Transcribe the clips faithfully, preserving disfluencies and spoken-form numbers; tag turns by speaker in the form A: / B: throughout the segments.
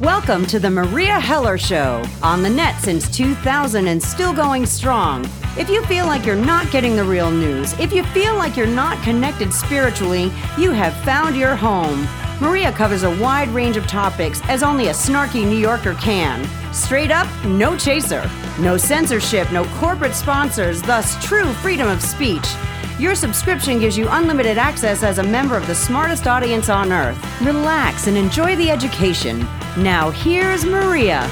A: Welcome to the Maria Heller Show, on the net since two thousand and still going strong. If you feel like you're not getting the real news, if you feel like you're not connected spiritually, you have found your home. Maria covers a wide range of topics as only a snarky New Yorker can. Straight up, no chaser. No censorship, no corporate sponsors, thus true freedom of speech. Your subscription gives you unlimited access as a member of the smartest audience on earth. Relax and enjoy the education. Now here's Maria.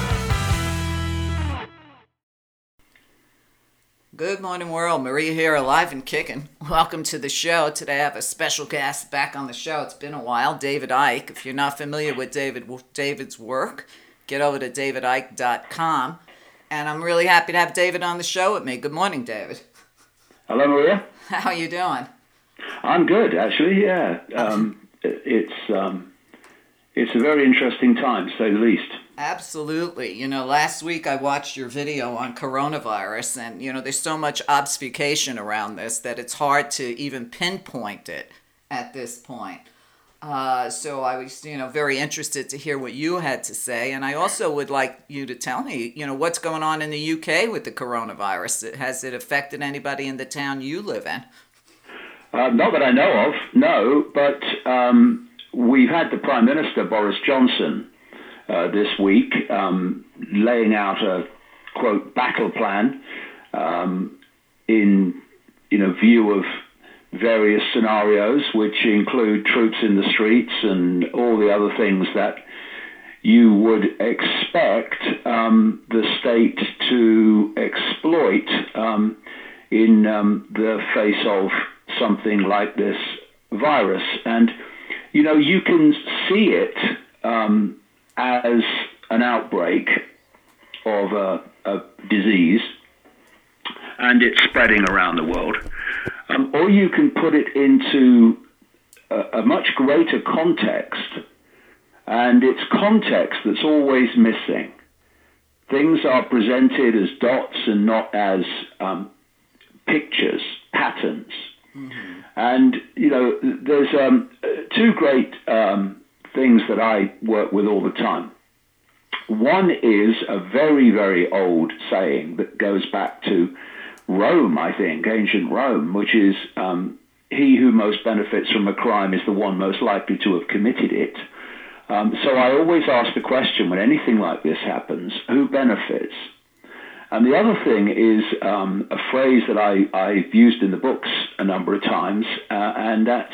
B: Good morning, world. Maria here, alive and kicking. Welcome to the show. Today I have a special guest back on the show. It's been a while, David Icke. If you're not familiar with David David's work, get over to david icke dot com. And I'm really happy to have David on the show with me. Good morning, David.
C: Hello, Maria.
B: How are you doing?
C: I'm good, actually. Yeah, um, it's um, it's a very interesting time, to say the least.
B: Absolutely. You know, last week I watched your video on coronavirus, and you know, there's so much obfuscation around this that it's hard to even pinpoint it at this point. Uh, so I was, you know, very interested to hear what you had to say, and I also would like you to tell me, you know, what's going on in the U K with the coronavirus. Has it affected anybody in the town you live in?
C: Uh, not that I know of, no, but um, we've had the Prime Minister, Boris Johnson, uh, this week um, laying out a, quote, battle plan um, in, you know, view of various scenarios, which include troops in the streets and all the other things that you would expect um, the state to exploit um, in um, the face of something like this virus. And, you know, you can see it um, as an outbreak of a, a disease, and it's spreading around the world. Um, or you can put it into a, a much greater context, and it's context that's always missing. Things are presented as dots and not as um, pictures, patterns. Mm-hmm. And, you know, there's um, two great um, things that I work with all the time. One is a very, very old saying that goes back to Rome, I think, ancient Rome, which is um, he who most benefits from a crime is the one most likely to have committed it. Um, so I always ask the question when anything like this happens, who benefits? And the other thing is um, a phrase that I, I've used in the books a number of times, uh, and that's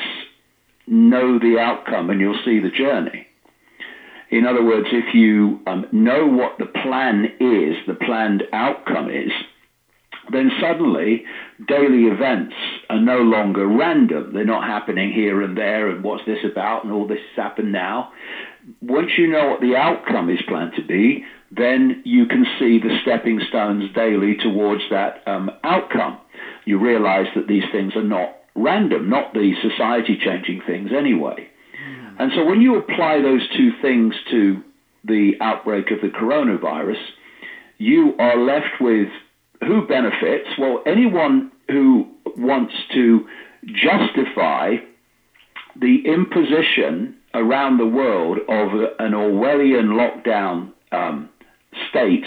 C: know the outcome and you'll see the journey. In other words, if you um, know what the plan is, the planned outcome is, then suddenly daily events are no longer random. They're not happening here and there and what's this about and all this has happened now. Once you know what the outcome is planned to be, then you can see the stepping stones daily towards that um, outcome. You realize that these things are not random, not the society-changing things anyway. Mm. And so when you apply those two things to the outbreak of the coronavirus, you are left with who benefits? Well, anyone who wants to justify the imposition around the world of an Orwellian lockdown um, state,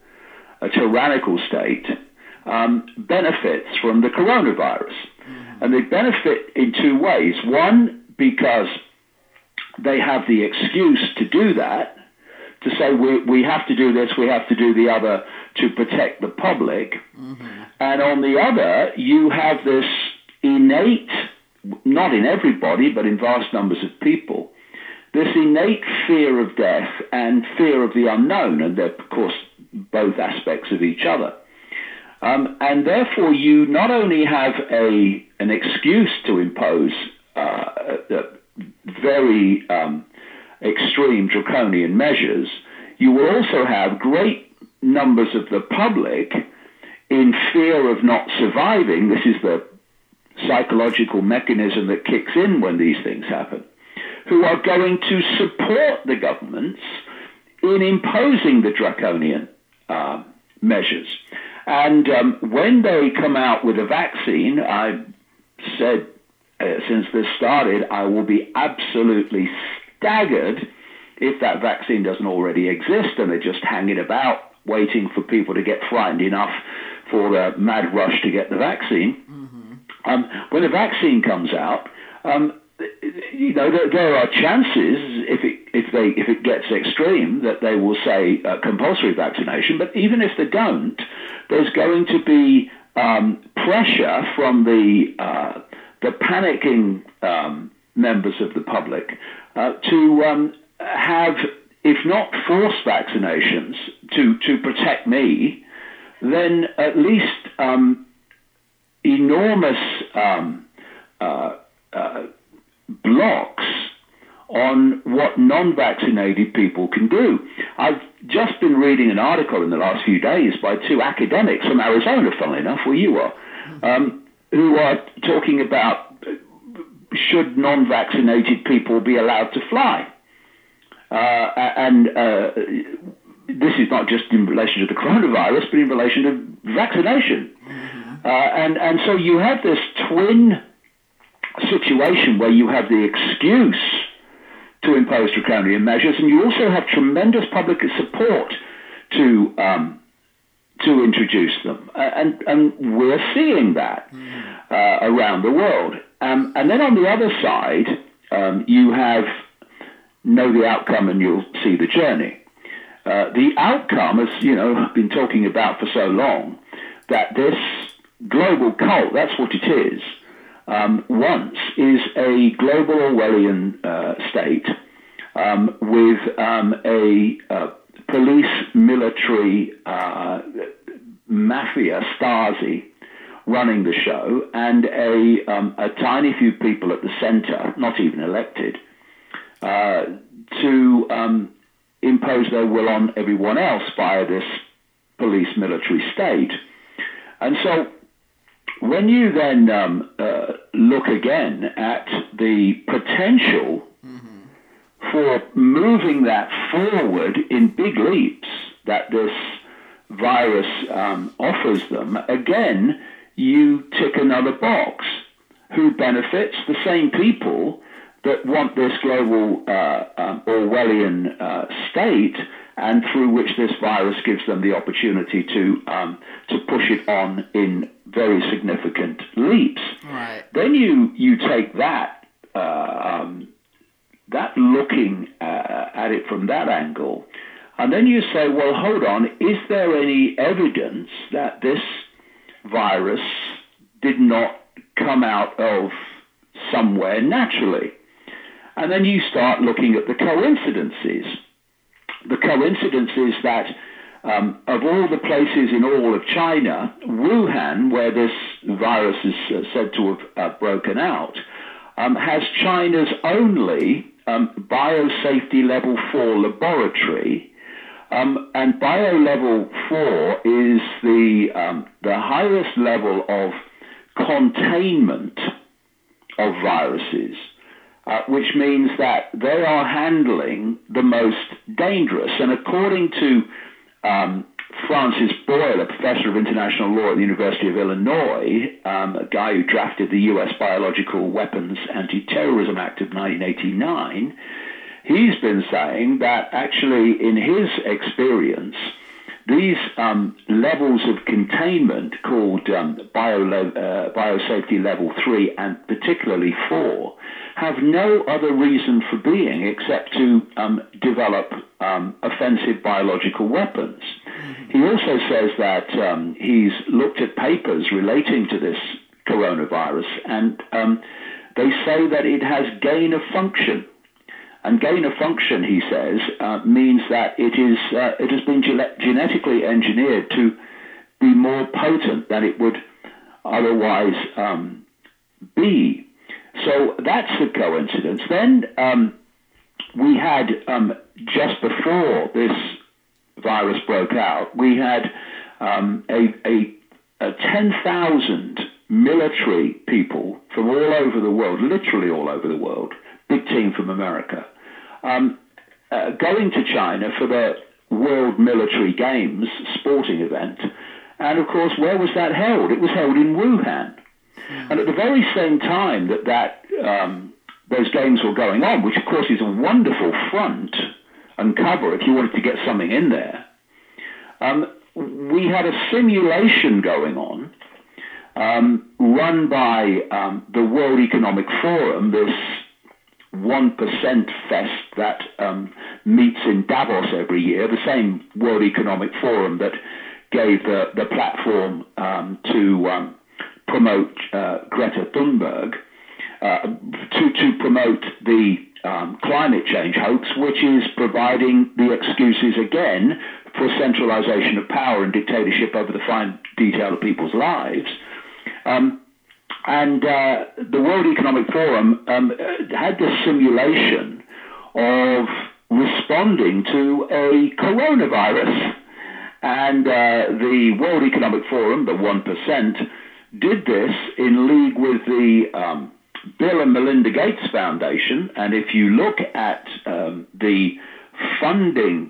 C: a tyrannical state, um, benefits from the coronavirus. Mm-hmm. And they benefit in two ways. One, because they have the excuse to do that, to say we we have to do this, we have to do the other to protect the public. Mm-hmm. And on the other, you have this innate, not in everybody, but in vast numbers of people, this innate fear of death and fear of the unknown, and they're, of course, both aspects of each other. Um, and therefore, you not only have a an excuse to impose uh, a, a very um, extreme draconian measures, you will also have great numbers of the public in fear of not surviving. This is the psychological mechanism that kicks in when these things happen, who are going to support the governments in imposing the draconian uh, measures. And um, when they come out with a vaccine, I said uh, since this started, I will be absolutely staggered if that vaccine doesn't already exist and they're just hanging about waiting for people to get frightened enough for the mad rush to get the vaccine. Mm-hmm. Um, when the vaccine comes out, um, you know, there, there are chances, if it if they if it gets extreme, that they will say uh, compulsory vaccination. But even if they don't, there's going to be um, pressure from the uh, the panicking um, members of the public uh, to um, have, if not forced vaccinations to to protect me, then at least um, enormous um, uh, uh, blocks on what non-vaccinated people can do. I've just been reading an article in the last few days by two academics from Arizona, funnily enough, where you are, um, who are talking about should non-vaccinated people be allowed to fly. Uh, and uh, this is not just in relation to the coronavirus, but in relation to vaccination. Mm-hmm. Uh, and, and so you have this twin situation where you have the excuse to impose draconian measures, and you also have tremendous public support to um, to introduce them, uh, and and we're seeing that uh, around the world. Um, and then on the other side, um, you have know the outcome and you'll see the journey. Uh, the outcome, as you know, I've been talking about for so long, that this global cult, that's what it is. Um, once is a global Orwellian uh, state um, with um, a uh, police, military, uh, mafia, Stasi running the show, and a, um, a tiny few people at the center, not even elected, uh, to um, impose their will on everyone else via this police, military state. And so when you then um, uh, look again at the potential mm-hmm. for moving that forward in big leaps that this virus um, offers them, again, you tick another box. Who benefits? The same people that want this global uh, um, Orwellian uh, state, and through which this virus gives them the opportunity to um, to push it on in very significant leaps.
B: Right.
C: Then you you take that uh, um, that looking uh, at it from that angle, and then you say, well, hold on, is there any evidence that this virus did not come out of somewhere naturally? And then you start looking at the coincidences. The coincidence is that um, of all the places in all of China, Wuhan, where this virus is uh, said to have uh, broken out, um, has China's only um, biosafety level four laboratory. Um, and bio level four is the um, the highest level of containment of viruses. Uh, which means that they are handling the most dangerous. And according to um, Francis Boyle, a professor of international law at the University of Illinois, um, a guy who drafted the U S Biological Weapons Anti-Terrorism Act of nineteen eighty-nine, he's been saying that actually in his experience, these um, levels of containment called um, bio uh, biosafety level three and particularly four have no other reason for being except to um, develop um, offensive biological weapons. Mm-hmm. He also says that um, he's looked at papers relating to this coronavirus, and um, they say that it has gain of function. And gain of function, he says, uh, means that it is uh, it has been ge- genetically engineered to be more potent than it would otherwise um, be. So that's a coincidence. Then um, we had, um, just before this virus broke out, we had um, a, a, a ten thousand military people from all over the world, literally all over the world, big team from America, um, uh, going to China for the World Military Games sporting event. And of course, where was that held? It was held in Wuhan. And at the very same time that, that um, those games were going on, which of course is a wonderful front uncover, if you wanted to get something in there, um, we had a simulation going on, um, run by um, the World Economic Forum, this one percent fest that um, meets in Davos every year, the same World Economic Forum that gave the, the platform um, to um, promote uh, Greta Thunberg, uh, to, to promote the um, climate change hoax, which is providing the excuses again for centralization of power and dictatorship over the fine detail of people's lives. Um, And uh, the World Economic Forum um, had this simulation of responding to a coronavirus. And uh, the World Economic Forum, the one percent, did this in league with the um, Bill and Melinda Gates Foundation. And if you look at um, the funding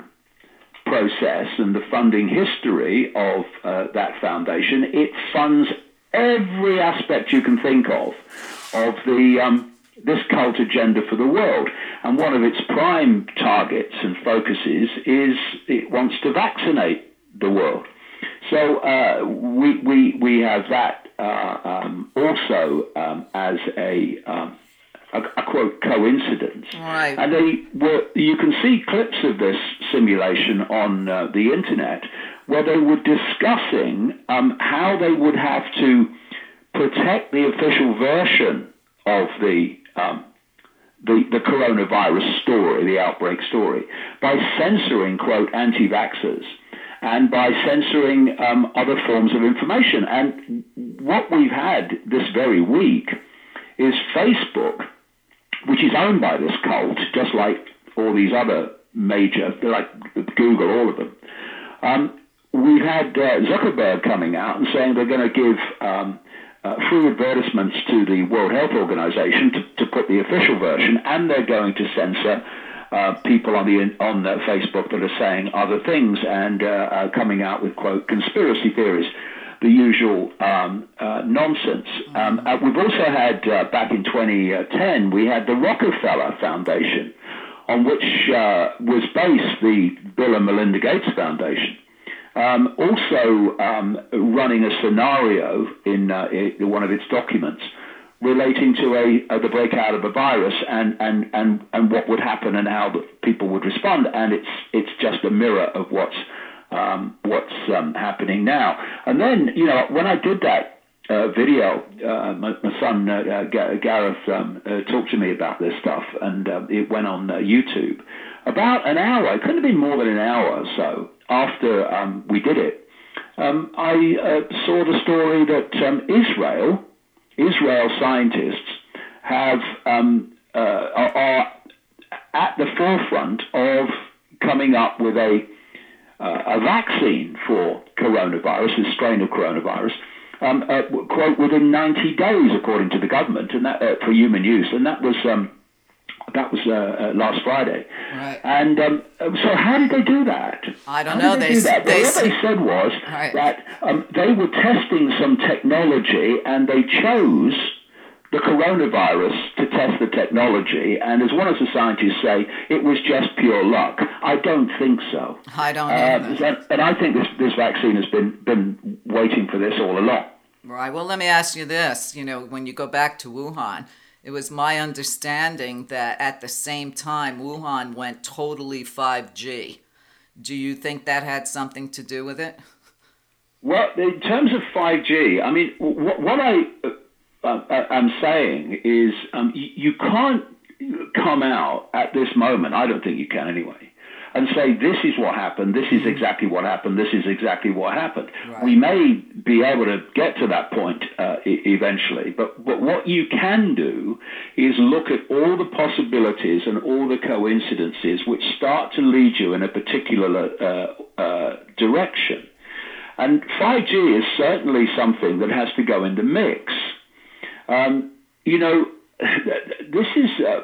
C: process and the funding history of uh, that foundation, it funds every aspect you can think of, of the um, this cult agenda for the world. And one of its prime targets and focuses is it wants to vaccinate the world. So uh, we, we, we have that uh, um, also um, as a, um, a, a, quote, coincidence.
B: Right.
C: And they were, you can see clips of this simulation on uh, the internet, where they were discussing um, how they would have to protect the official version of the, um, the the coronavirus story, the outbreak story, by censoring, quote, anti-vaxxers, and by censoring um, other forms of information. And what we've had this very week is Facebook, which is owned by this cult, just like all these other major, like Google, all of them. Um, We've had uh, Zuckerberg coming out and saying they're going to give um, uh, free advertisements to the World Health Organization to, to put the official version, and they're going to censor uh, people on the on uh, Facebook that are saying other things and uh, uh, coming out with, quote, conspiracy theories, the usual um, uh, nonsense. Um, uh, we've also had, uh, back in twenty ten, we had the Rockefeller Foundation, on which uh, was based the Bill and Melinda Gates Foundation. Um, also um, running a scenario in, uh, in one of its documents relating to a uh, the breakout of a virus and, and, and, and what would happen and how the people would respond. And it's it's just a mirror of what's um, what's um, happening now. And then, you know, when I did that uh, video, uh, my, my son uh, Gareth um, uh, talked to me about this stuff, and uh, it went on uh, YouTube. About an hour, it couldn't have been more than an hour or so after um, we did it, um, I uh, saw the story that um, Israel, Israel scientists have um, uh, are at the forefront of coming up with a uh, a vaccine for coronavirus, this strain of coronavirus, um, uh, quote, within ninety days, according to the government, and that uh, for human use, and that was. Um, That was uh, uh, last Friday.
B: Right.
C: And um, so how did they do that?
B: I don't
C: how
B: know.
C: Did they,
B: they
C: do that?
B: they
C: Well, what they said was
B: right.
C: that um, they were testing some technology and they chose the coronavirus to test the technology. And as one of the scientists say, it was just pure luck. I don't think so.
B: I don't
C: know.
B: either.
C: Uh, and I think this, this vaccine has been, been waiting for this all along.
B: Right. Well, let me ask you this. You know, when you go back to Wuhan, it was my understanding that at the same time, Wuhan went totally five G. Do you think that had something to do with it?
C: Well, in terms of five G, I mean, what, what I uh, am saying is um, you, you can't come out at this moment, I don't think you can anyway, and say this is what happened, this is exactly what happened, this is exactly what happened. Right. We may be able to get to that point uh, e- eventually, but, but what you can do is look at all the possibilities and all the coincidences which start to lead you in a particular uh, uh, direction. And five G is certainly something that has to go in the mix. Um, you know, this is uh,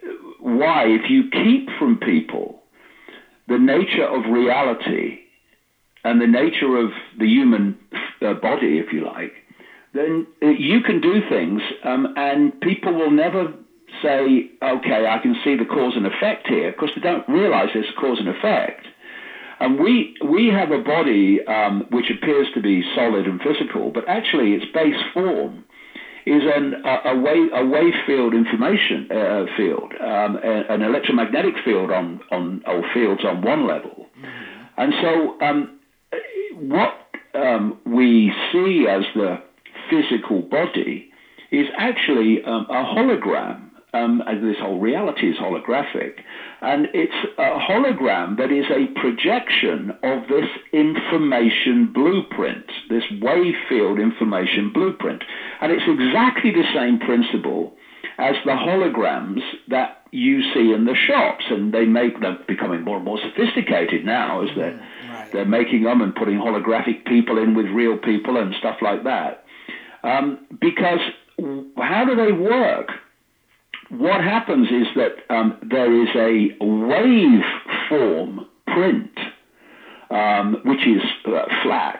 C: why if you keep from people the nature of reality and the nature of the human uh, body, if you like, then uh, you can do things um, and people will never say, okay, I can see the cause and effect here, because they don't realize there's cause and effect. And we we have a body um, which appears to be solid and physical, but actually its base form is an, a, a, wave, a wave field information uh, field, um, a, an electromagnetic field on, on or fields on one level. Mm-hmm. And so um, what um, we see as the physical body is actually um, a hologram. Um, and this whole reality is holographic. And it's a hologram that is a projection of this information blueprint, this wave field information blueprint. And it's exactly the same principle as the holograms that you see in the shops. And they make them becoming more and more sophisticated now as they're, right. they're making them and putting holographic people in with real people and stuff like that. Um, because how do they work? What happens is that um, there is a waveform print, um, which is uh, flat,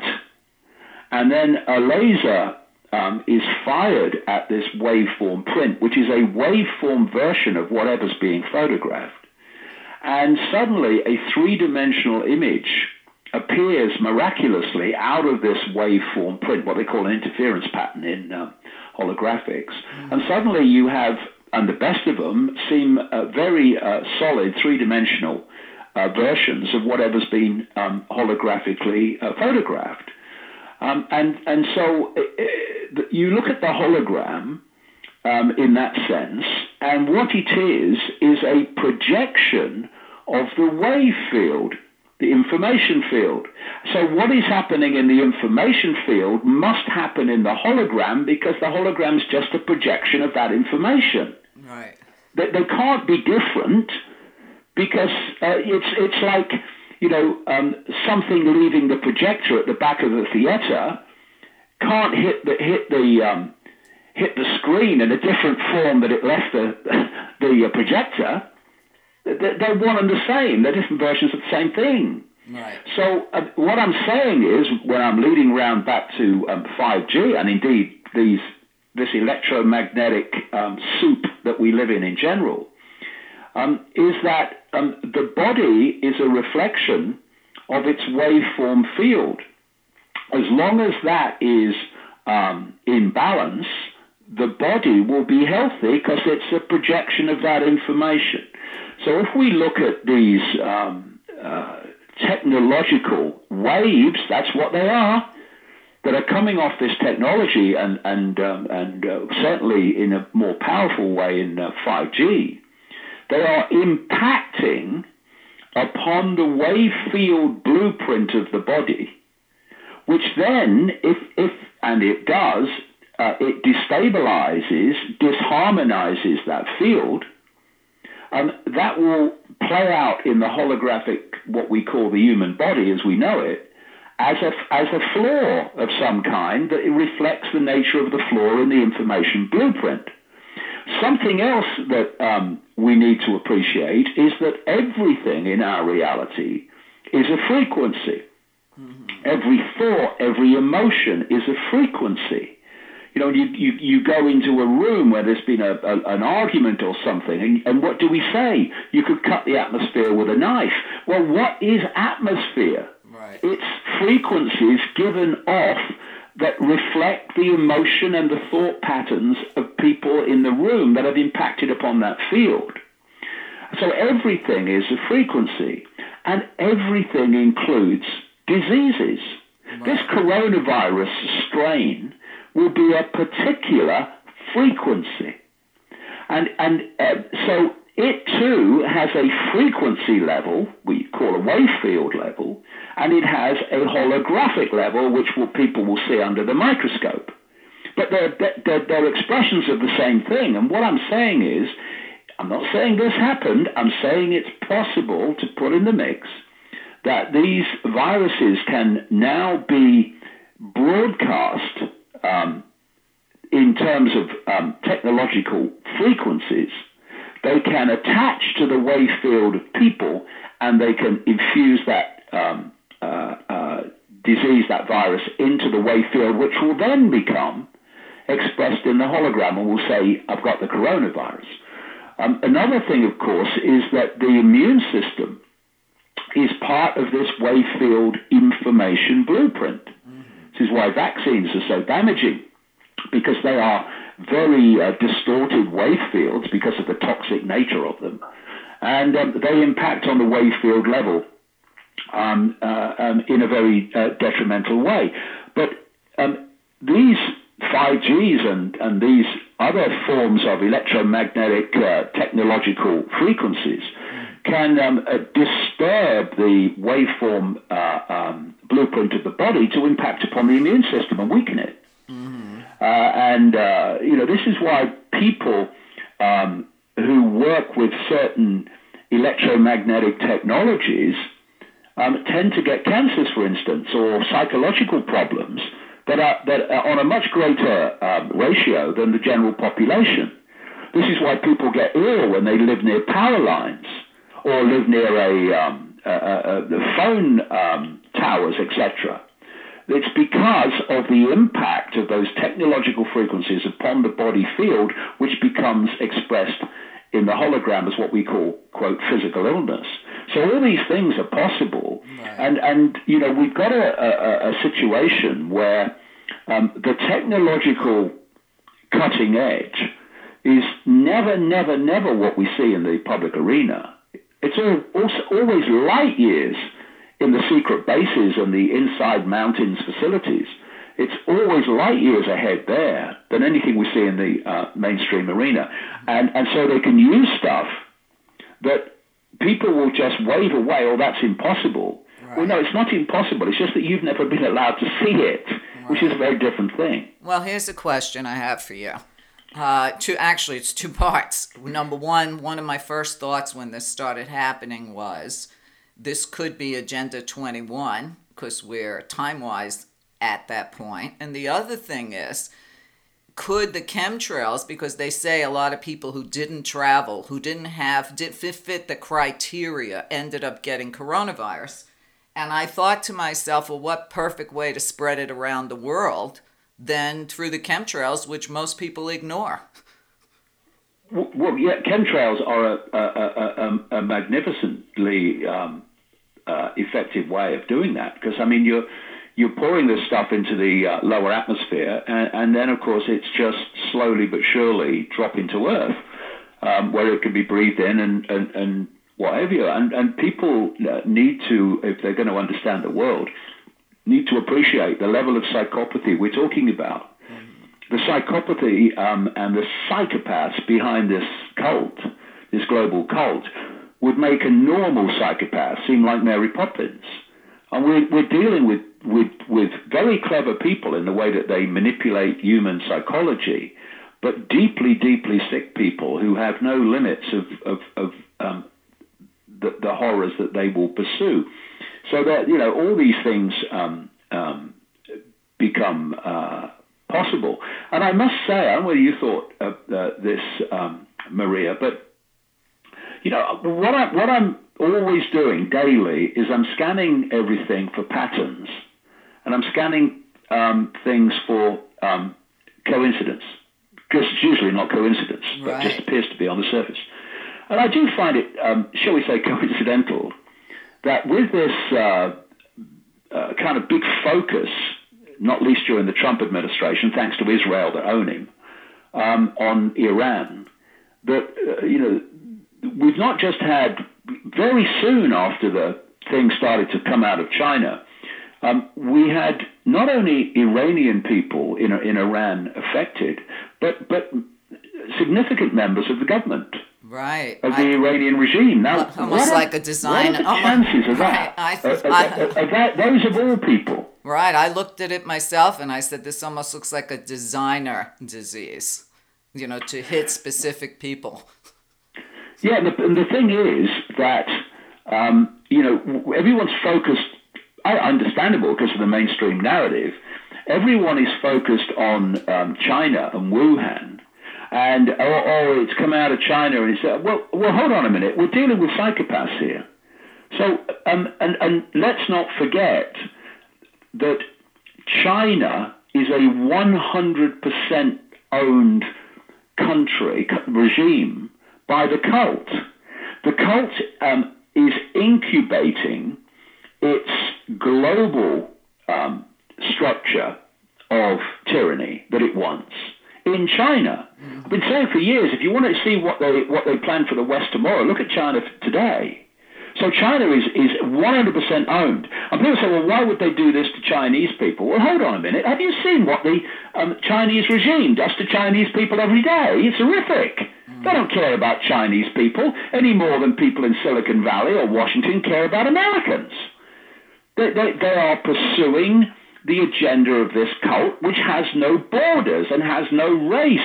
C: and then a laser um, is fired at this waveform print, which is a waveform version of whatever's being photographed. And suddenly a three-dimensional image appears miraculously out of this waveform print, what they call an interference pattern in uh, holographics. Mm. And suddenly you have, and the best of them seem uh, very uh, solid three-dimensional uh, versions of whatever's been um, holographically uh, photographed. Um, and, and so uh, you look at the hologram um, in that sense, and what it is is a projection of the wave field, the information field. So what is happening in the information field must happen in the hologram, because the hologram is just a projection of that information.
B: Right.
C: They, they can't be different, because uh, it's it's like, you know, um, something leaving the projector at the back of the theater can't hit the hit the um, hit the screen in a different form that it left the the uh, projector. They're one and the same. They're different versions of the same thing.
B: Right.
C: So uh, what I'm saying is, when I'm leading round back to um, five G, and indeed these this electromagnetic um, soup that we live in in general, um, is that um, the body is a reflection of its waveform field. As long as that is um, in balance, the body will be healthy, because it's a projection of that information. So if we look at these um, uh, technological waves, that's what they are, that are coming off this technology, and and um, and uh, certainly in a more powerful way in uh, five G, they are impacting upon the wave field blueprint of the body, which then, if if and it does, uh, it destabilizes, disharmonizes that field. Um, that will play out in the holographic, what we call the human body as we know it, as a, as a flaw of some kind that it reflects the nature of the flaw in the information blueprint. Something else that um, we need to appreciate is that everything in our reality is a frequency. Mm-hmm. Every thought, every emotion is a frequency. You know, you, you, you go into a room where there's been a, a, an argument or something, and, and what do we say? You could cut the atmosphere with a knife. Well, what is atmosphere?
B: Right.
C: It's frequencies given off that reflect the emotion and the thought patterns of people in the room that have impacted upon that field. So everything is a frequency, and everything includes diseases. Right. This coronavirus strain will be a particular frequency. And and uh, so it too has a frequency level, we call a wave field level, and it has a holographic level, which will, people will see under the microscope. But they're, they're, they're expressions of the same thing. And what I'm saying is, I'm not saying this happened, I'm saying it's possible to put in the mix that these viruses can now be broadcast Um, in terms of um, technological frequencies. They can attach to the wave field of people, and they can infuse that um, uh, uh, disease, that virus, into the wave field, which will then become expressed in the hologram, and will say, I've got the coronavirus. Um, another thing, of course, is that the immune system is part of this wave field information blueprint. Mm-hmm. This is why vaccines are so damaging, because they are very uh, distorted wave fields because of the toxic nature of them. And um, they impact on the wave field level um, uh, um, in a very uh, detrimental way. But um, these five Gs and, and these other forms of electromagnetic uh, technological frequencies can um, uh, disturb the waveform uh, um, blueprint of the body to impact upon the immune system and weaken it. Mm-hmm. Uh, and, uh, you know, this is why people um, who work with certain electromagnetic technologies um, tend to get cancers, for instance, or psychological problems that are, that are on a much greater um, ratio than the general population. This is why people get ill when they live near power lines or live near a, um, a, a, a phone um, towers, et cetera. It's because of the impact of those technological frequencies upon the body field, which becomes expressed in the hologram as what we call, quote, physical illness. So all these things are possible. Right. And, and, you know, we've got a, a, a situation where um, the technological cutting edge is never, never, never what we see in the public arena. It's all, also always light years in the secret bases and the inside mountains facilities. It's always light years ahead there than anything we see in the uh, mainstream arena. And, and so they can use stuff that people will just wave away, oh, that's impossible. Right. Well, no, it's not impossible. It's just that you've never been allowed to see it, right. Which is a very different thing.
B: Well, here's a question I have for you. Uh, two, actually, it's two parts. Number one, one of my first thoughts when this started happening was this could be Agenda twenty-one, because we're time-wise at that point. And the other thing is, could the chemtrails, because they say a lot of people who didn't travel, who didn't have, did fit, fit the criteria, ended up getting coronavirus. And I thought to myself, well, what perfect way to spread it around the world than through the chemtrails, which most people ignore.
C: Well, well yeah, chemtrails are a, a, a, a magnificently um, uh, effective way of doing that, because, I mean, you're You're pouring this stuff into the uh, lower atmosphere, and, and then, of course, it's just slowly but surely dropping to Earth, um, where it can be breathed in and, and, and what have you. And, and people need to, if they're going to understand the world, need to appreciate the level of psychopathy we're talking about. The psychopathy um, and the psychopaths behind this cult, this global cult, would make a normal psychopath seem like Mary Poppins. And we're, we're dealing with, with, with very clever people in the way that they manipulate human psychology, but deeply, deeply sick people who have no limits of, of, of um, the, the horrors that they will pursue. So that, you know, all these things um, um, become uh, possible. And I must say, I don't know whether you thought of uh, this, um, Maria, but, you know, what, I, what I'm always doing daily is I'm scanning everything for patterns, and I'm scanning um, things for um, coincidence, because it's usually not coincidence, right. But just appears to be on the surface. And I do find it, um, shall we say, coincidental that with this uh, uh, kind of big focus, not least during the Trump administration, thanks to Israel that own him, um, on Iran, that, uh, you know, we've not just had, very soon after the thing started to come out of China, um, we had not only Iranian people in, in Iran affected, but, but significant members of the government.
B: Right.
C: Of the
B: I,
C: Iranian regime. Now,
B: almost
C: what
B: like
C: are,
B: a design.
C: What are the chances of that?
B: Right. I,
C: uh,
B: I,
C: uh, uh, that? Those of all people.
B: Right. I looked at it myself and I said, this almost looks like a designer disease, you know, to hit specific people.
C: Yeah, and the, and the thing is that, um, you know, everyone's focused, understandable because of the mainstream narrative, everyone is focused on um, China and Wuhan. And, oh, oh, it's come out of China, and it's, uh, well, well, hold on a minute, we're dealing with psychopaths here. So, um, and, and let's not forget that China is a one hundred percent owned country, regime, by the cult. The cult um, is incubating its global um, structure of tyranny that it wants in China. I've been saying for years, if you want to see what they what they plan for the West tomorrow, look at China today. So China is, is one hundred percent owned. And people say, well, why would they do this to Chinese people? Well, hold on a minute. Have you seen what the um, Chinese regime does to Chinese people every day? It's horrific. They don't care about Chinese people any more than people in Silicon Valley or Washington care about Americans. They, they, they are pursuing the agenda of this cult, which has no borders and has no race.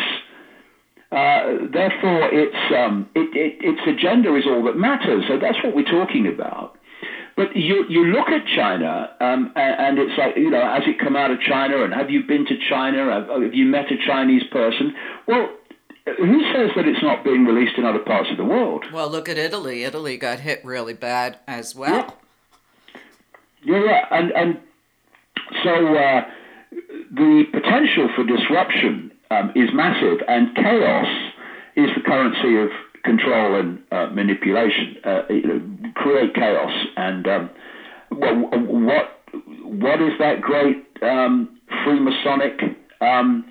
C: Uh, therefore, its um, it, it, its agenda is all that matters. So that's what we're talking about. But you you look at China, um, and, and it's like, you know, has it come out of China? And have you been to China? Have, have you met a Chinese person? Well, who says that it's not being released in other parts of the world?
B: Well, look at Italy. Italy got hit really bad as well.
C: Yeah, yeah, yeah. and and so uh, the potential for disruption um, is massive, and chaos is the currency of control and uh, manipulation. Uh, you know, create chaos, and um, well, what what is that great um, Freemasonic um,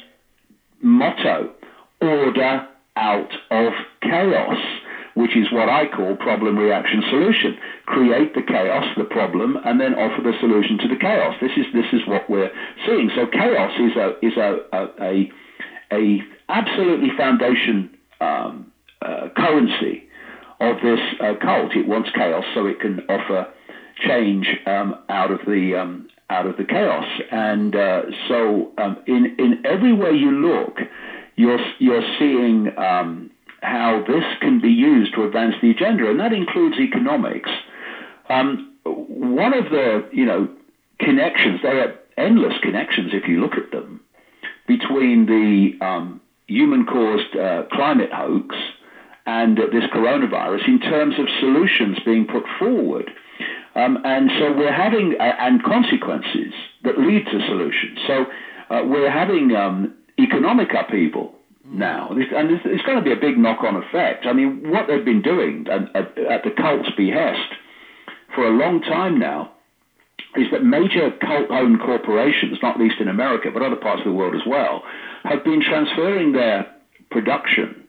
C: motto? Order out of chaos, which is what I call problem, reaction, solution. Create the chaos, the problem, and then offer the solution to the chaos. This is this is what we're seeing. So chaos is a is a a a, a absolutely foundation um, uh, currency of this uh, cult. It wants chaos so it can offer change um, out of the um, out of the chaos. And uh, so um, in in every way you look, You're you're seeing um, how this can be used to advance the agenda, and that includes economics. Um, one of the you know connections, there are endless connections if you look at them, between the um, human-caused uh, climate hoax and uh, this coronavirus in terms of solutions being put forward, um, and so we're having uh, and consequences that lead to solutions. So uh, we're having um, economic upheaval now, and it's going to be a big knock-on effect. I mean, what they've been doing at, at, at the cult's behest for a long time now is that major cult-owned corporations, not least in America, but other parts of the world as well, have been transferring their production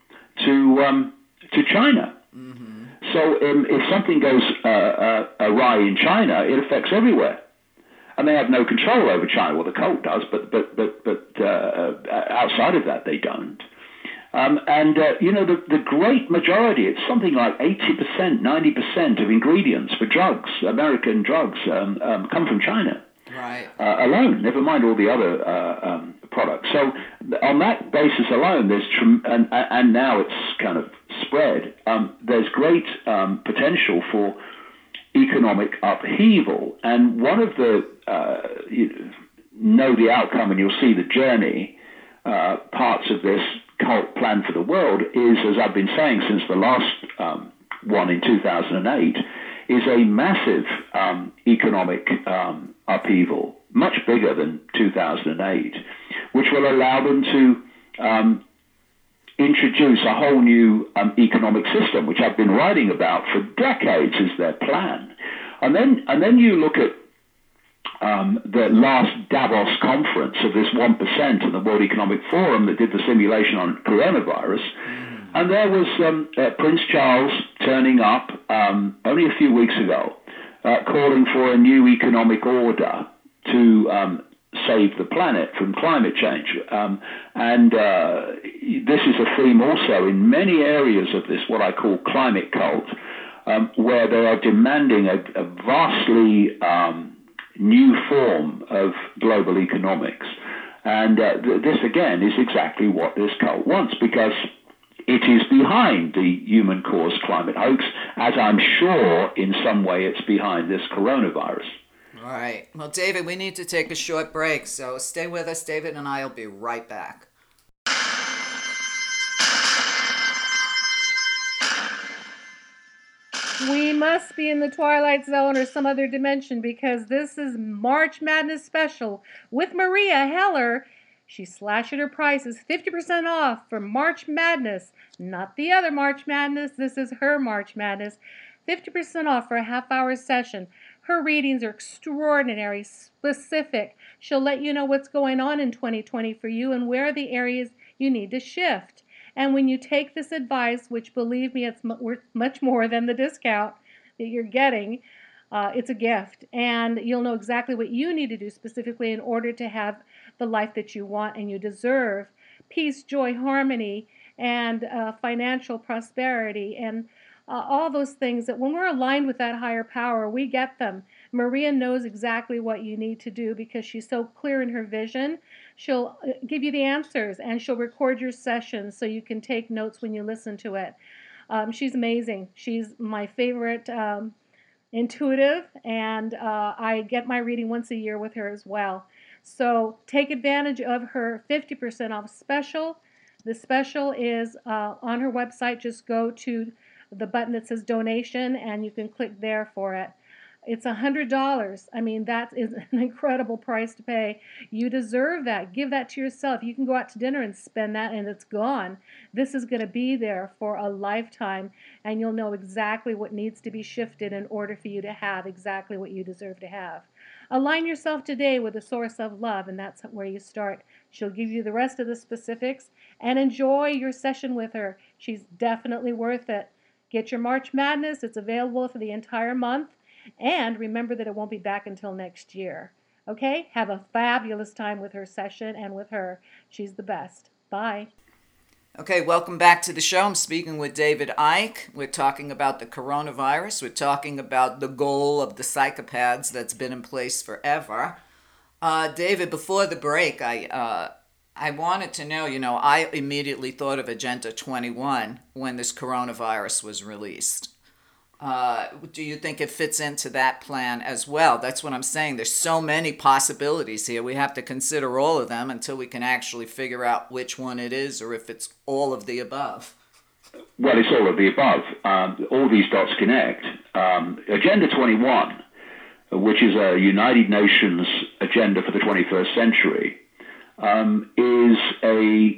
C: to um, to China. Mm-hmm. So um, if something goes uh, uh, awry in China, it affects everywhere. And they have no control over China. Well, the cult does, but but but but uh, outside of that, they don't. Um, and uh, you know, the, the great majority, it's something like eighty percent, ninety percent of ingredients for drugs, American drugs, um, um, come from China.
B: Right.
C: Uh, alone. Never mind all the other uh, um, products. So on that basis alone, there's tr- and and now it's kind of spread. Um, there's great um, potential for economic upheaval, and one of the uh, you know the outcome, and you'll see the journey. Uh, parts of this cult plan for the world is, as I've been saying since the last um, one in two thousand eight, is a massive um, economic um, upheaval, much bigger than two thousand eight, which will allow them to um, introduce a whole new um, economic system, which I've been writing about for decades as their plan. And then, and then you look at um, the last Davos conference of this one percent of the World Economic Forum that did the simulation on coronavirus. Mm. And there was um, uh, Prince Charles turning up um, only a few weeks ago, uh, calling for a new economic order to um, save the planet from climate change. Um, and uh, this is a theme also in many areas of this, what I call climate cult, um, where they are demanding a, a vastly um, new form of global economics. And uh, th- this, again, is exactly what this cult wants, because it is behind the human-caused climate hoax, as I'm sure in some way it's behind this coronavirus.
B: All right. Well, David, we need to take a short break, so stay with us. David and I will be right back.
D: We must be in the Twilight Zone or some other dimension, because this is March Madness Special with Maria Heller. She's slashing her prices fifty percent off for March Madness, not the other March Madness. This is her March Madness. fifty percent off for a half-hour session. Her readings are extraordinary, specific. She'll let you know what's going on in twenty twenty for you and where are the areas you need to shift. And when you take this advice, which believe me, it's worth much more than the discount that you're getting, uh, it's a gift. And you'll know exactly what you need to do specifically in order to have the life that you want and you deserve. Peace, joy, harmony, and uh, financial prosperity, and uh, all those things that when we're aligned with that higher power, we get them. Maria knows exactly what you need to do because she's so clear in her vision. She'll give you the answers, and she'll record your sessions so you can take notes when you listen to it. Um, she's amazing. She's my favorite um, intuitive, and uh, I get my reading once a year with her as well. So take advantage of her fifty percent off special. The special is uh, on her website. Just go to the button that says donation, and you can click there for it. It's one hundred dollars. I mean, that is an incredible price to pay. You deserve that. Give that to yourself. You can go out to dinner and spend that, and it's gone. This is going to be there for a lifetime, and you'll know exactly what needs to be shifted in order for you to have exactly what you deserve to have. Align yourself today with the source of love, and that's where you start. She'll give you the rest of the specifics, and enjoy your session with her. She's definitely worth it. Get your March Madness. It's available for the entire month. And remember that it won't be back until next year. Okay? Have a fabulous time with her session and with her. She's the best. Bye.
B: Okay, welcome back to the show. I'm speaking with David Icke. We're talking about the coronavirus. We're talking about the goal of the psychopaths that's been in place forever. Uh, David, before the break, I uh, I wanted to know, you know, I immediately thought of Agenda twenty-one when this coronavirus was released. Uh, do you think it fits into that plan as well? That's what I'm saying. There's so many possibilities here. We have to consider all of them until we can actually figure out which one it is or if it's all of the above.
C: Well, it's all of the above. Um, all these dots connect. Um, Agenda twenty-one, which is a United Nations agenda for the twenty-first century, um, is a,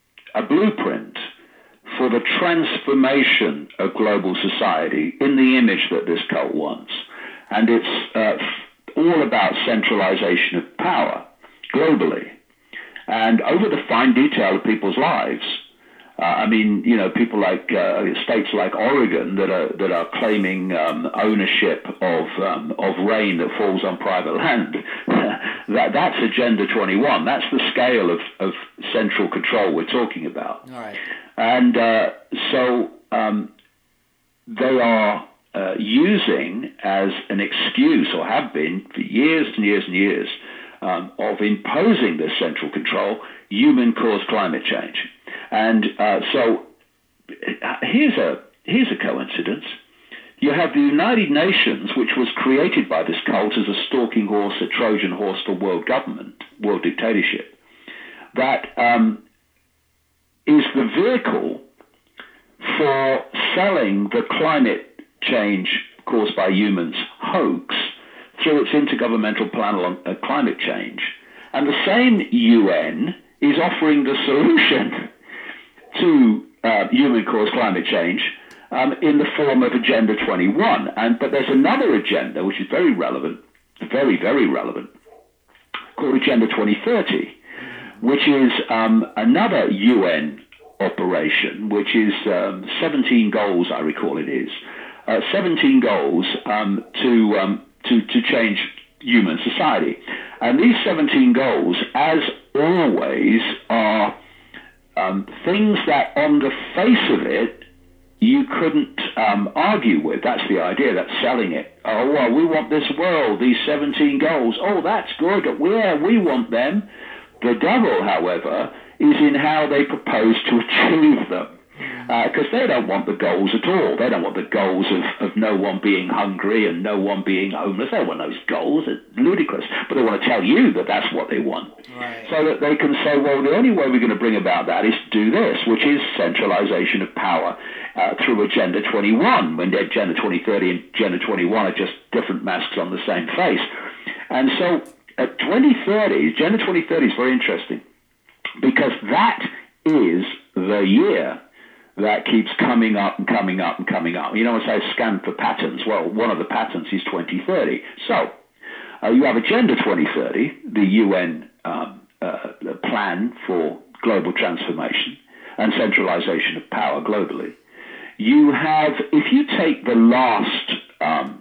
C: a blueprint for the transformation of global society in the image that this cult wants. And it's uh, all about centralization of power globally. And over the fine detail of people's lives, uh, I mean, you know, people like uh, states like Oregon that are that are claiming um, ownership of um, of rain that falls on private land. that that's Agenda twenty-one. That's the scale of, of central control we're talking about.
B: All right.
C: And uh, so um, they are uh, using as an excuse, or have been for years and years and years, um, of imposing this central control, human-caused climate change. And uh, so here's a here's a coincidence. You have the United Nations, which was created by this cult as a stalking horse, a Trojan horse for world government, world dictatorship, that um, is the vehicle for selling the climate change caused by humans hoax through its Intergovernmental Panel on uh, Climate Change. And the same U N is offering the solution to uh, human-caused climate change um, in the form of Agenda twenty-one. And but there's another agenda which is very relevant, very, very relevant, called Agenda twenty thirty, which is um, another U N operation, which is um, seventeen goals, I recall it is, uh, seventeen goals um, to, um, to to change human society. And these seventeen goals, as always, are um, things that on the face of it you couldn't um, argue with. That's the idea, that's selling it. Oh, well, we want this world, these seventeen goals. Oh, that's good. Yeah, we want them. The devil, however, is in how they propose to achieve them. Because uh, they don't want the goals at all. They don't want the goals of, of no one being hungry and no one being homeless. They don't want those goals. It's ludicrous. But they want to tell you that that's what they want.
B: Right. So
C: that they can say, well, the only way we're going to bring about that is to do this, which is centralization of power uh, through Agenda twenty-one, when Agenda twenty thirty and Agenda twenty-one are just different masks on the same face. And so at twenty thirty, Agenda twenty thirty is very interesting. because that is the year that keeps coming up and coming up and coming up. You know, as I scan for patterns, well, one of the patterns is twenty thirty. So uh, you have Agenda twenty thirty, the U N um, uh, plan for global transformation and centralization of power globally. You have, if you take the last um,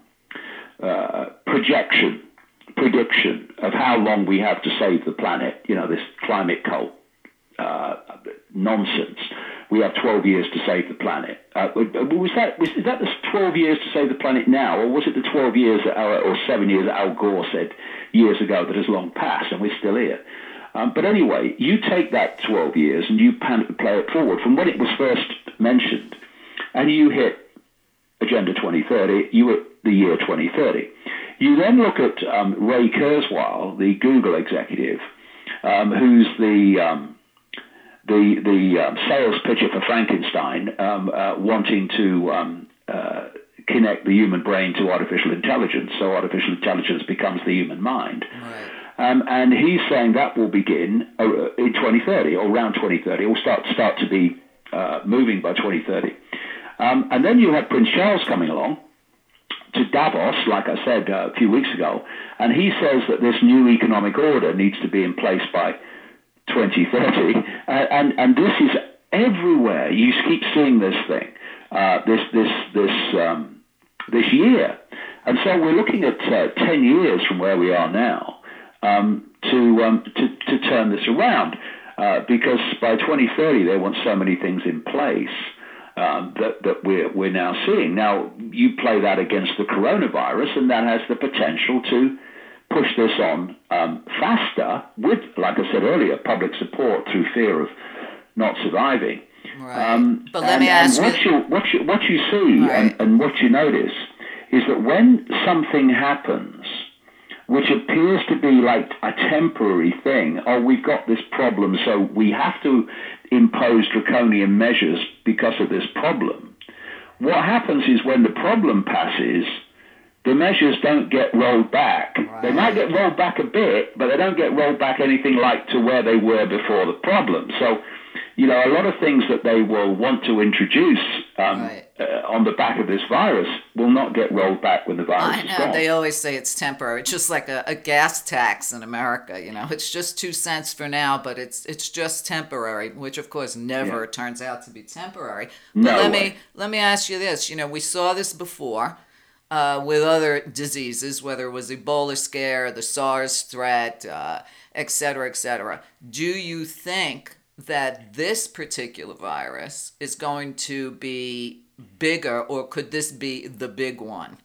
C: uh, projection, prediction of how long we have to save the planet, you know, this climate cult uh, nonsense. We have twelve years to save the planet. Uh, was that was is that the twelve years to save the planet now, or was it the twelve years that Al, or seven years that Al Gore said years ago that has long passed and we're still here? Um, but anyway, you take that twelve years and you pan, play it forward from when it was first mentioned, and you hit Agenda twenty thirty. You hit the year twenty thirty. You then look at um, Ray Kurzweil, the Google executive, um, who's the um, the the um, sales pitcher for Frankenstein, um, uh, wanting to um, uh, connect the human brain to artificial intelligence, so artificial intelligence becomes the human mind.
B: Right.
C: Um, and he's saying that will begin uh, in twenty thirty, or around twenty thirty. It will start start to be uh, moving by twenty thirty. Um, and then you have Prince Charles coming along to Davos, like I said uh, a few weeks ago, and he says that this new economic order needs to be in place by twenty thirty, uh, and and this is everywhere. You keep seeing this thing, uh, this this this um, this year, and so we're looking at uh, ten years from where we are now um, to, um, to to turn this around, uh, because by twenty thirty they want so many things in place um, that that we're we're now seeing. Now you play that against the coronavirus, and that has the potential to push this on um, faster with, like I said earlier, public support through fear of not surviving.
B: Right.
C: Um,
B: but let
C: and,
B: me ask
C: and what
B: you...
C: you what you what you see
B: right.
C: and, and what you notice is that when something happens which appears to be like a temporary thing, oh, we've got this problem, so we have to impose draconian measures because of this problem. What happens is when the problem passes, the measures don't get rolled back.
B: Right.
C: They might get rolled back a bit, but they don't get rolled back anything like to where they were before the problem. So, you know, a lot of things that they will want to introduce um,
B: right.
C: uh, on the back of this virus will not get rolled back when the virus
B: I
C: is
B: know.
C: gone.
B: They always say it's temporary. It's just like a, a gas tax in America. You know, it's just two cents for now, but it's it's just temporary, which of course never
C: Yeah.
B: turns out to be temporary.
C: No
B: But let
C: way.
B: me let me ask you this. You know, we saw this before. Uh, with other diseases, whether it was Ebola scare, the SARS threat, uh, et cetera, et cetera. Do you think that this particular virus is going to be bigger, or could this be the big one?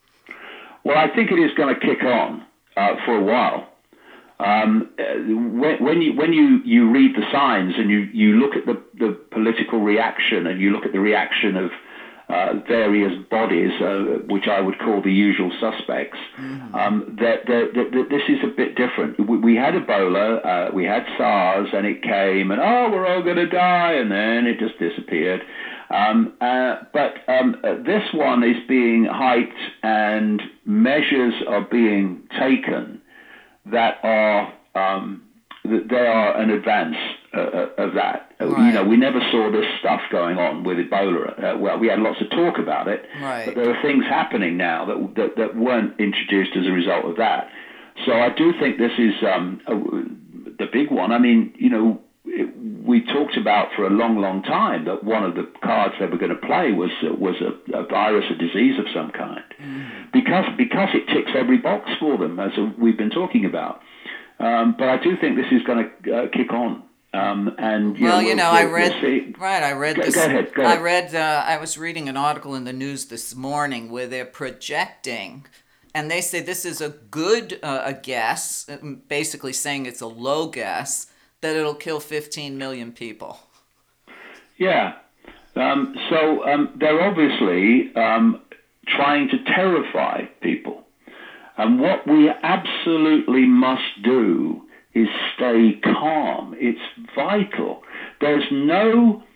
C: Well, I think it is going to kick on uh, for a while. Um, when, when you when you, you read the signs and you, you look at the, the political reaction and you look at the reaction of Uh, various bodies, uh, which I would call the usual suspects, mm-hmm. um, that, that, that, that this is a bit different. We, we had Ebola, uh, we had SARS, and it came, and oh, we're all going to die, and then it just disappeared. Um, uh, but um, uh, this one is being hyped, and measures are being taken that are um, that they are an advance uh, of that. Right. You know, we never saw this stuff going on with Ebola. Uh, well, we had lots of talk about it,
B: right.
C: but there are things happening now that, that that weren't introduced as a result of that. So I do think this is um, a, the big one. I mean, you know, it, we talked about for a long, long time that one of the cards they were going to play was uh, was a, a virus, a disease of some kind, mm. because because it ticks every box for them, as we've been talking about. Um, but I do think this is going to uh, kick on. Um, and you
B: well,
C: know,
B: you know,
C: we'll,
B: I read
C: we'll
B: right. I read
C: go,
B: this.
C: Go ahead. Go ahead.
B: I read. Uh, I was reading an article in the news this morning where they're projecting, and they say this is a good uh, a guess, basically saying it's a low guess that it'll kill fifteen million people.
C: Yeah. Um, so um, they're obviously um, trying to terrify people, and what we absolutely must do is stay calm. It's vital. There's no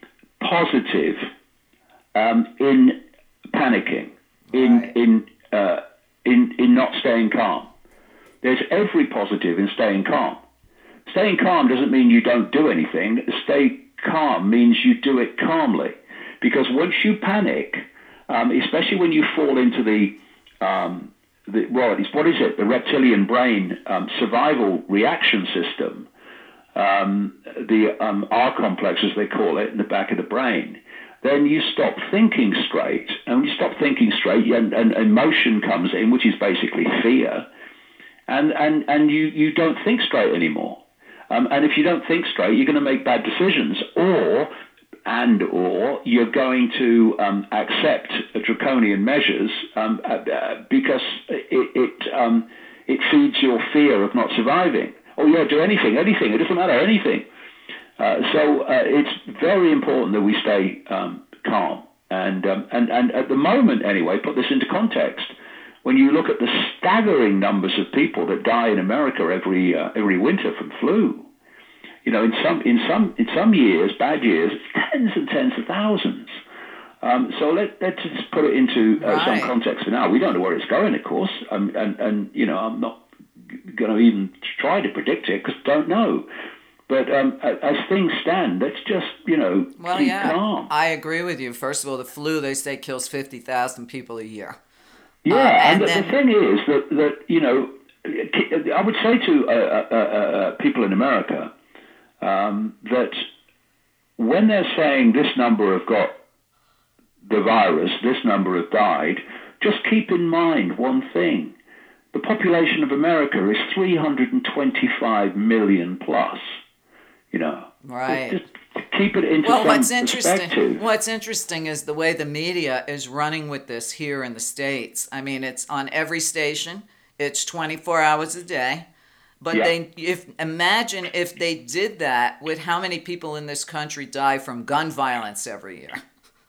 C: positive um, in panicking, in
B: right.
C: in uh, in in not staying calm. There's every positive in staying calm, Staying calm doesn't mean you don't do anything. Stay calm means you do it calmly. Because once you panic, um, especially when you fall into the, um, the well, it's, what is it? The reptilian brain um, survival reaction system, um, the um, R complex, as they call it, in the back of the brain, then you stop thinking straight. And when you stop thinking straight, and, and emotion comes in, which is basically fear, and, and, and you, you don't think straight anymore. Um, and if you don't think straight, you're going to make bad decisions, or and or you're going to um, accept draconian measures um, uh, because it it, um, it feeds your fear of not surviving. Oh yeah, do anything, anything. It doesn't matter, anything. Uh, so uh, it's very important that we stay um, calm. And, um, and and at the moment, anyway, put this into context. When you look at the staggering numbers of people that die in America every uh, every winter from flu, you know, in some in some in some years, bad years, it's tens and tens of thousands. Um, so let let's just put it into uh,
B: right.
C: some context for now. We don't know where it's going, of course, um, and and you know, I'm not going to even try to predict it because don't know. But um, as things stand, let's just, you know,
B: well,
C: keep
B: yeah,
C: calm.
B: I agree with you. First of all, the flu, they say, kills fifty thousand people a year.
C: Yeah,
B: uh,
C: and,
B: and
C: the,
B: then,
C: the thing is that, that, you know, I would say to uh, uh, uh, people in America um, that when they're saying this number have got the virus, this number have died, just keep in mind one thing. The population of America is three hundred twenty-five million plus. You know,
B: right.
C: Just keep it into
B: well,
C: some
B: what's interesting,
C: perspective.
B: What's interesting is the way the media is running with this here in the States. I mean, it's on every station. It's twenty-four hours a day. But
C: yeah.
B: they, if imagine if they did that with how many people in this country die from gun violence every year.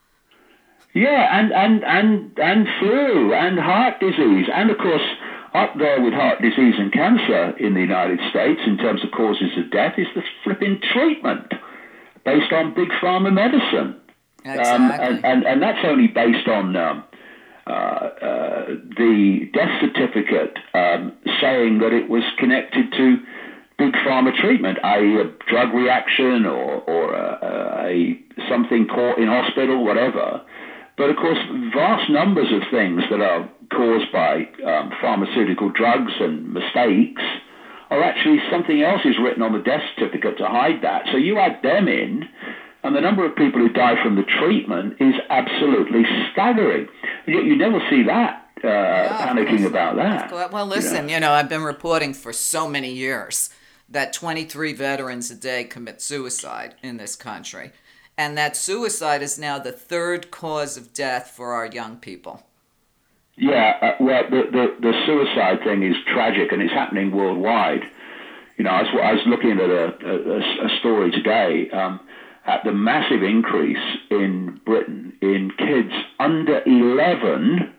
C: Yeah, and, and, and, and flu and heart disease. And, of course, up there with heart disease and cancer in the United States in terms of causes of death is the flipping treatment based on big pharma medicine.
B: Exactly.
C: Um, and, and, and that's only based on um, uh, uh, the death certificate um, saying that it was connected to big pharma treatment, that is a drug reaction or, or a, a something caught in hospital, whatever. But, of course, vast numbers of things that are caused by um, pharmaceutical drugs and mistakes are actually something else is written on the death certificate to hide that. So you add them in, and the number of people who die from the treatment is absolutely staggering. And yet you never see that, uh, yeah, panicking about that.
B: Well, listen, you know? you know, I've been reporting for so many years that twenty-three veterans a day commit suicide in this country. And that suicide is now the third cause of death for our young people.
C: Yeah, uh, well, the, the, the suicide thing is tragic, and it's happening worldwide. You know, I was, I was looking at a, a, a story today um, at the massive increase in Britain in kids under eleven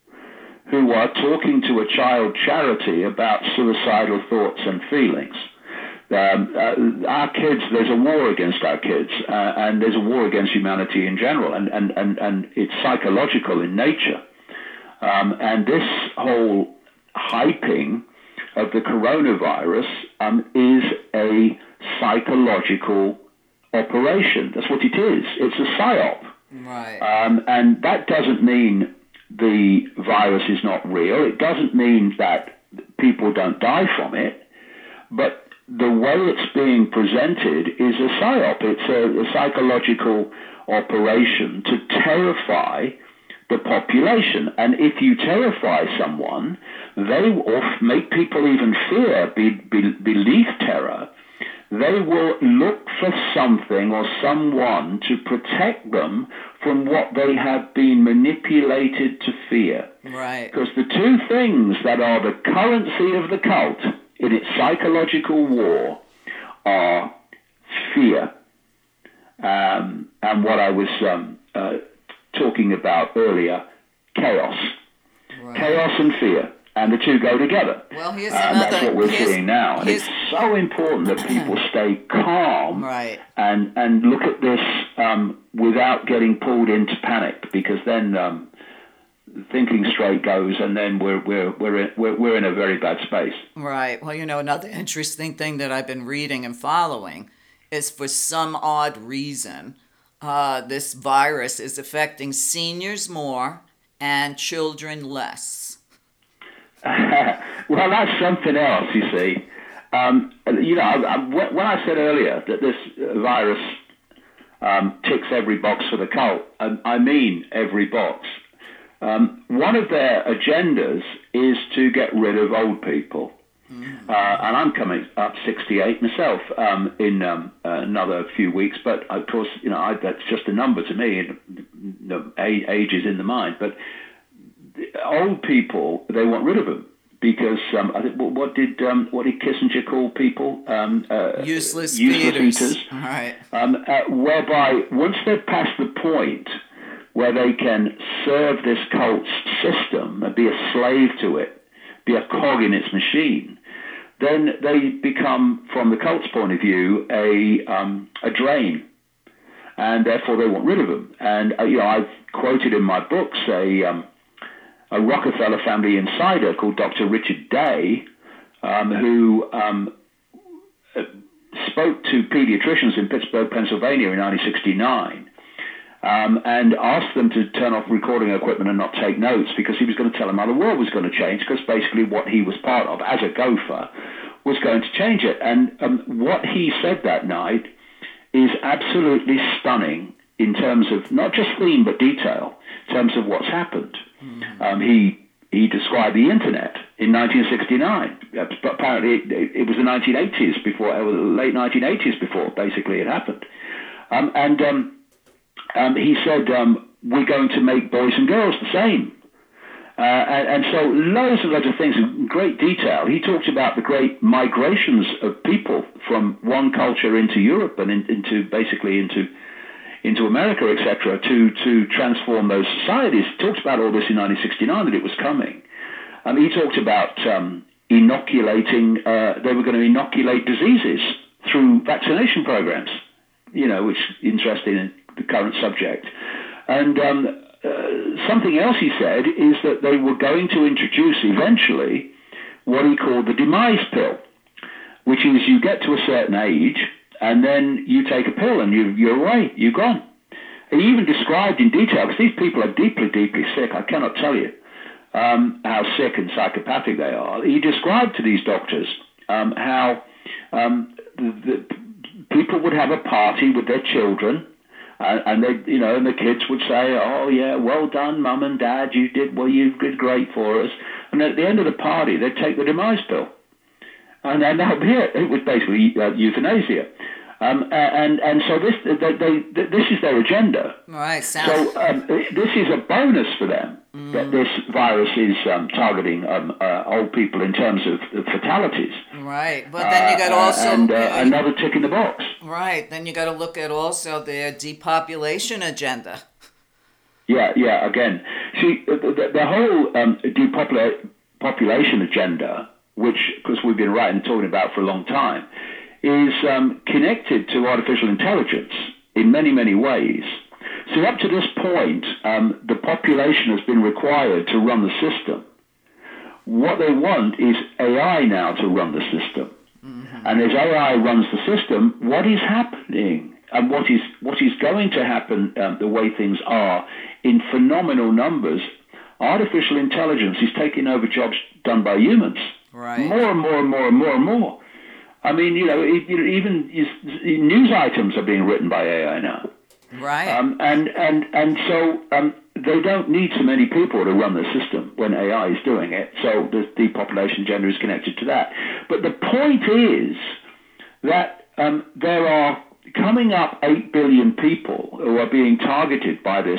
C: who are talking to a child charity about suicidal thoughts and feelings. Um, uh, our kids, there's a war against our kids, uh, and there's a war against humanity in general, and, and, and, and it's psychological in nature. Um, and this whole hyping of the coronavirus um, is a psychological operation. That's what it is. It's a psyop.
B: Right.
C: Um, and that doesn't mean the virus is not real. It doesn't mean that people don't die from it, but the way it's being presented is a psyop. It's a, a psychological operation to terrify the population. And if you terrify someone, they or make people even fear, be, be, believe terror, they will look for something or someone to protect them from what they have been manipulated to fear.
B: Right.
C: Because the two things that are the currency of the cult in its psychological war are fear um, and what I was um, uh, talking about earlier, chaos. Right. Chaos and fear. And the two go together.
B: Well, here's
C: uh,
B: another.
C: And that's what we're
B: here's,
C: seeing now. And it's so important that people stay calm
B: right.
C: and, and look at this um, without getting pulled into panic, because then um, thinking straight goes, and then we're we're we're in, we're, we're in a very bad space.
B: Right. Well, you know, another interesting thing that I've been reading and following is, for some odd reason, uh, this virus is affecting seniors more and children less.
C: Well, that's something else, you see. Um, you know, I, I, when I said earlier that this virus um, ticks every box for the cult, I, I mean every box. Um, one of their agendas is to get rid of old people. Mm. Uh, and I'm coming up sixty-eight myself um, in um, another few weeks. But, of course, you know, I, that's just a number to me. And, you know, age is in the mind. But old people, they want rid of them. Because um, I think what did um, what did Kissinger call people? Um, uh,
B: useless
C: useless
B: eaters.
C: eaters.
B: All right.
C: Um, uh, whereby once they're past the point where they can serve this cult's system and be a slave to it, be a cog in its machine, then they become, from the cult's point of view, a um, a drain, and therefore they want rid of them. And uh, you know, I've quoted in my books a. Um, a Rockefeller family insider called Doctor Richard Day, um, who um, spoke to pediatricians in Pittsburgh, Pennsylvania in nineteen sixty-nine, um, and asked them to turn off recording equipment and not take notes, because he was going to tell them how the world was going to change, because basically what he was part of as a gopher was going to change it. And um, what he said that night is absolutely stunning in terms of not just theme but detail, in terms of what's happened. Mm-hmm. Um, he he described the internet in nineteen sixty-nine, but apparently it, it was the nineteen eighties before, it was the late nineteen eighties before basically it happened. Um, and um, um, he said, um, we're going to make boys and girls the same. Uh, and, and so loads and loads of things in great detail. He talked about the great migrations of people from one culture into Europe and in, into basically into into America, et cetera, to, to transform those societies. He talked about all this in nineteen sixty-nine, that it was coming. And he talked about um, inoculating, uh, they were going to inoculate diseases through vaccination programs, you know, which is interesting in the current subject. And um, uh, something else he said is that they were going to introduce eventually what he called the demise pill, which is you get to a certain age, and then you take a pill and you, you're away, you're gone. He even described in detail, because these people are deeply, deeply sick, I cannot tell you um, how sick and psychopathic they are. He described to these doctors um, how um, the, the people would have a party with their children, uh, and they, you know, and the kids would say, "Oh yeah, well done, mum and dad, you did well, you did great for us." And at the end of the party, they'd take the demise pill. And then that would be it. It was basically uh, euthanasia. Um, and and so this they, they, this is their agenda.
B: Right. Sounds...
C: So um, this is a bonus for them, mm. that this virus is um, targeting um, uh, old people in terms of, of fatalities.
B: Right. But then you got uh, also...
C: And uh,
B: you know,
C: another tick in the box.
B: Right. Then you got to look at also their depopulation agenda.
C: Yeah, yeah, again. See, the, the, the whole um, depopulation agenda, which, because we've been writing and talking about for a long time, is um, connected to artificial intelligence in many, many ways. So up to this point, um, the population has been required to run the system. What they want is A I now to run the system. Mm-hmm. And as A I runs the system, what is happening and what is what is going to happen, um, the way things are, in phenomenal numbers, artificial intelligence is taking over jobs done by humans.
B: Right.
C: More and more and more and more and more. I mean, you know, even news items are being written by A I now.
B: Right.
C: Um, and, and, and so um, they don't need so many people to run the system when A I is doing it. So the depopulation agenda is connected to that. But the point is that um, there are coming up eight billion people who are being targeted by this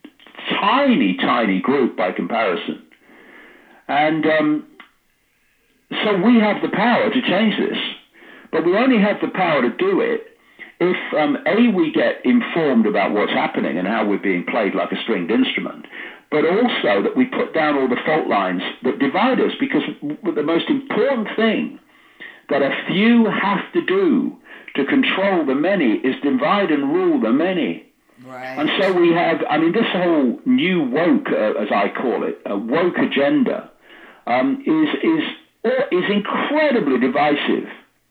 C: tiny, tiny group by comparison. And um, so we have the power to change this. But we only have the power to do it if, um, A, we get informed about what's happening and how we're being played like a stringed instrument, but also that we put down all the fault lines that divide us, because the most important thing that a few have to do to control the many is divide and rule the many.
B: Right.
C: And so we have, I mean, this whole new woke, uh, as I call it, uh, woke agenda, um, is is is incredibly divisive.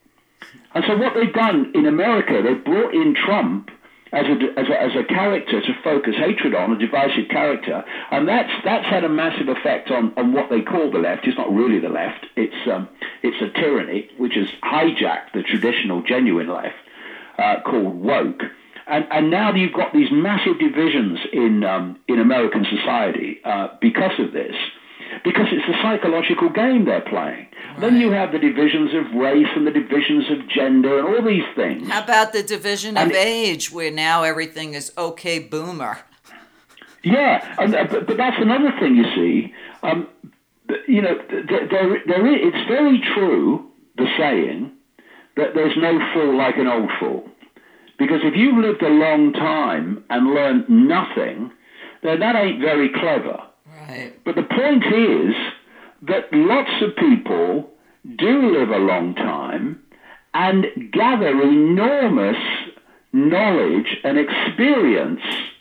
C: And so what they've done in America, they've brought in Trump as a, as a, as a character to focus hatred on, a divisive character, and that's that's had a massive effect on, on what they call the left. It's not really the left. It's um, it's a tyranny which has hijacked the traditional, genuine left, uh, called woke. And and now you've got these massive divisions in um, in American society uh, because of this, because it's a psychological game they're playing. Right. Then you have the divisions of race and the divisions of gender and all these things.
B: How about the division and of age, where now everything is okay boomer?
C: Yeah, and, uh, but, but that's another thing, you see. Um, you know, there, there, there is, it's very true, the saying, that there's no fool like an old fool. Because if you've lived a long time and learned nothing, then that ain't very clever.
B: Right.
C: But the point is that lots of people do live a long time and gather enormous knowledge and experience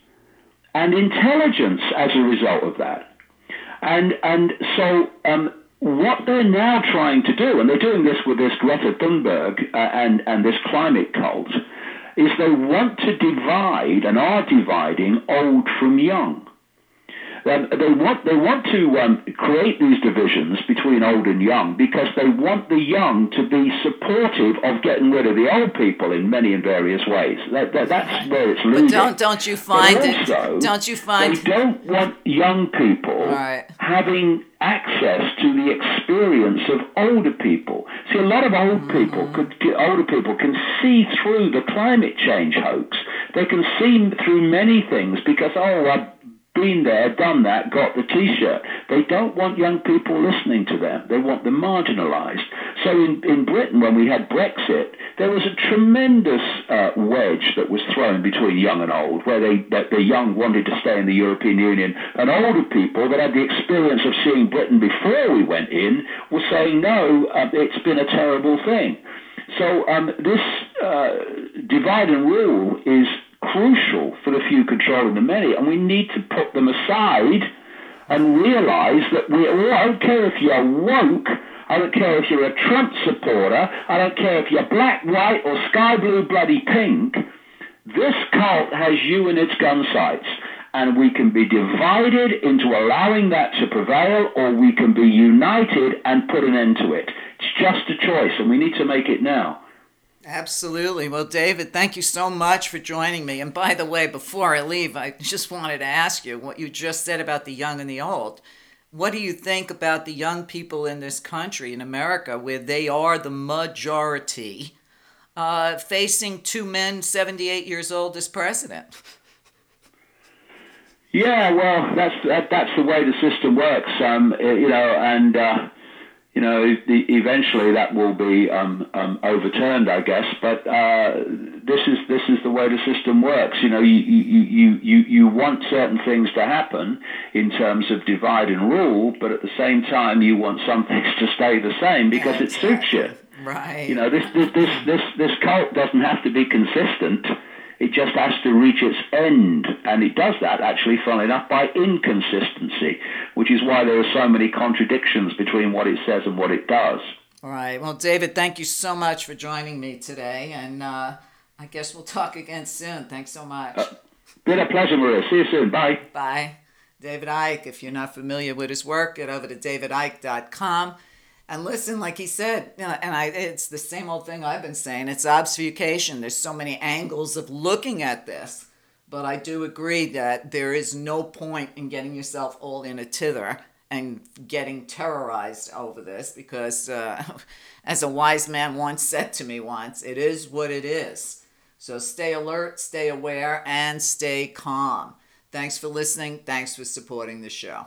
C: and intelligence as a result of that. And and so um, what they're now trying to do, and they're doing this with this Greta Thunberg uh, and, and this climate cult, is they want to divide and are dividing old from young. Um, they want they want to um, create these divisions between old and young because they want the young to be supportive of getting rid of the old people in many and various ways. That, that, that's where it's leading.
B: But don't don't you find
C: but also,
B: it? Don't you find
C: they don't want young people
B: right.
C: having access to the experience of older people. See, a lot of old mm-hmm. people could older people can see through the climate change hoax. They can see through many things because oh. I, been there, done that, got the T-shirt. They don't want young people listening to them. They want them marginalised. So in, in Britain, when we had Brexit, there was a tremendous uh, wedge that was thrown between young and old, where they that the young wanted to stay in the European Union, and older people that had the experience of seeing Britain before we went in were saying, no, uh, it's been a terrible thing. So um, this uh, divide and rule is crucial for the few controlling the many, and we need to put them aside and realize that we well, I don't care if you're woke, I don't care if you're a Trump supporter, I don't care if you're black, white, or sky blue, bloody pink, this cult has you in its gun sights, and we can be divided into allowing that to prevail, or we can be united and put an end to it. It's just a choice, and we need to make it now.
B: Absolutely. Well, David, thank you so much for joining me. And by the way, before I leave, I just wanted to ask you what you just said about the young and the old. What do you think about the young people in this country, in America, where they are the majority, uh, facing two men seventy-eight years old as president?
C: Yeah, well, that's that, that's the way the system works, um, you know, and... Uh, You know, eventually that will be um, um, overturned, I guess. But uh, this is this is the way the system works. You know, you you, you, you you want certain things to happen in terms of divide and rule, but at the same time, you want some things to stay the same because
B: exactly.
C: it suits you.
B: Right.
C: You know, this this this this this cult doesn't have to be consistent. It just has to reach its end, and it does that, actually, funnily enough, by inconsistency, which is why there are so many contradictions between what it says and what it does.
B: All right. Well, David, thank you so much for joining me today, and uh, I guess we'll talk again soon. Thanks so much.
C: Uh, been a pleasure, Maria. See you soon. Bye.
B: Bye. David Icke. If you're not familiar with his work, get over to david icke dot com. And listen, like he said, you know, and I, it's the same old thing I've been saying. It's obfuscation. There's so many angles of looking at this. But I do agree that there is no point in getting yourself all in a tither and getting terrorized over this because, uh, as a wise man once said to me once, it is what it is. So stay alert, stay aware, and stay calm. Thanks for listening. Thanks for supporting the show.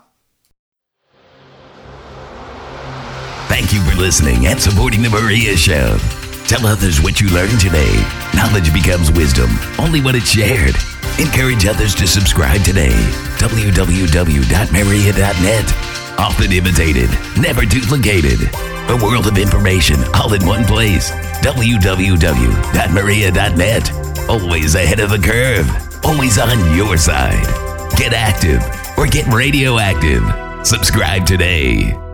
E: Thank you for listening and supporting The Maria Show. Tell others what you learned today. Knowledge becomes wisdom only when it's shared. Encourage others to subscribe today. w w w dot maria dot net. Often imitated, never duplicated. A world of information all in one place. w w w dot maria dot net. Always ahead of the curve. always on your side. Get active or get radioactive. Subscribe today.